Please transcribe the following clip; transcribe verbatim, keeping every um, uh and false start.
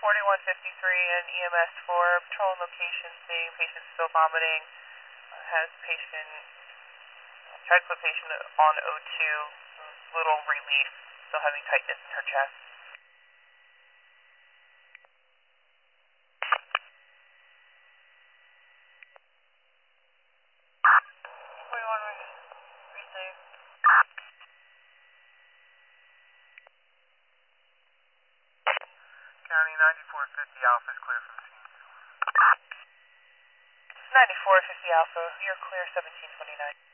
forty-one fifty-three and E M S for patrol location, seeing patient still vomiting. Uh, has patient, tried to put patient on O two, little relief, still having tightness in her chest. forty-one received. County ninety-four fifty Alpha is clear from scene. ninety-four fifty Alpha, you're clear seventeen twenty-nine.